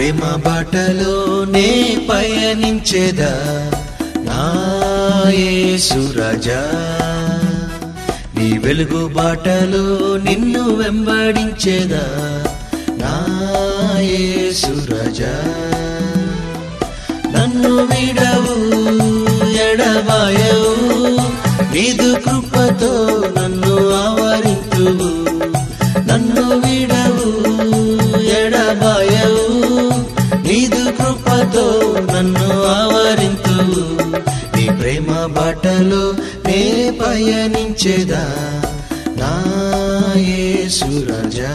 ప్రేమ బాటలో నే పయనించేదా నా యేసు రాజా, నీ వెలుగు బాటలో నిన్ను వెంబడించేదా నా యేసు రాజా. నన్ను విడవు ఎడబాయవు, నీదు కృపతో నన్ను ఆవరింతువు. నన్ను విడవు ఎడబాయవు, నీదు కృపతో నన్ను ఆవరింతువు. నీ ప్రేమ బాటలో నే పయనించేదా నా యేసు రాజా.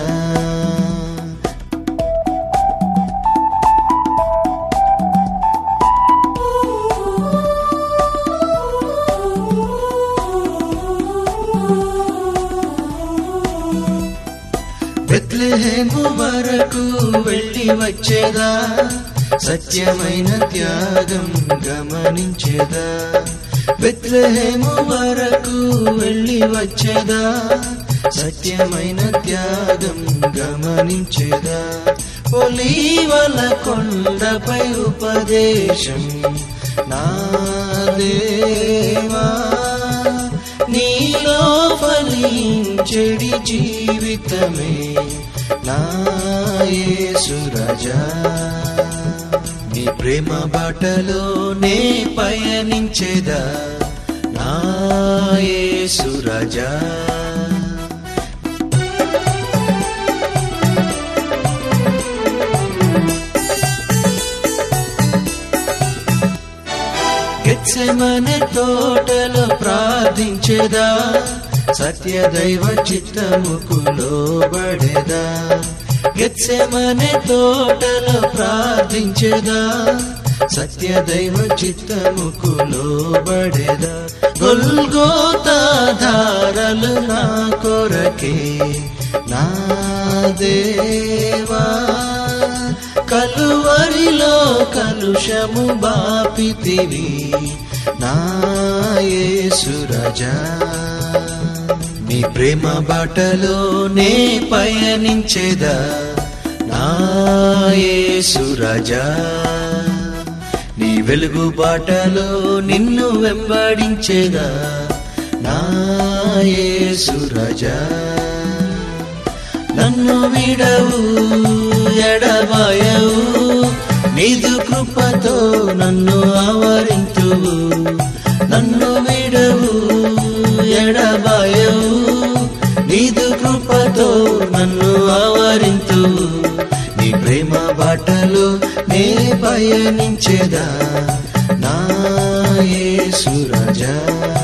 బెత్లెహేము వరకు వెళ్ళి వచ్చేదా, సత్యమైన త్యాగం గమనించేదా. బెత్లెహేము వరకు వెళ్ళి వచ్చేదా, సత్యమైన త్యాగం గమనించేదా. ఒలీవల కొండపై ఉపదేశం నా దేవా, నీలో ఫలించెడి జీవితమే నా యేసు రాజా. నీ ప్రేమ బాటలో నే పయనించేదా నా యేసు రాజా. గెత్సెమనే తోటలో ప్రార్థించేదా, సత్యదైవ చిత్తముకు లోబడేదా. గెత్సెమనే తోటలో ప్రార్థించేదా, సత్యదైవ చిత్తముకు లోబడేదా. గొల్గోతా ధారలు నా కొరకే నా దేవా, కలువరిలో కలుషము బాపితివి నా యేసు రాజా. నీ ప్రేమ బాటలో నే పయనించేదా నా యేసు రాజా, నీ వెలుగు బాటలో నిన్ను వెంబడించేదా నా యేసు రాజా. నన్ను విడవు ఎడబాయవు, నీదు కృపతో నన్ను ఆవరింతువు. నన్ను విడవు ఎడబాయవు, నీదు కృపతో నన్ను ఆవరింతువు. నీ ప్రేమ బాటలో నే పయనించేదా నా యేసు రాజా.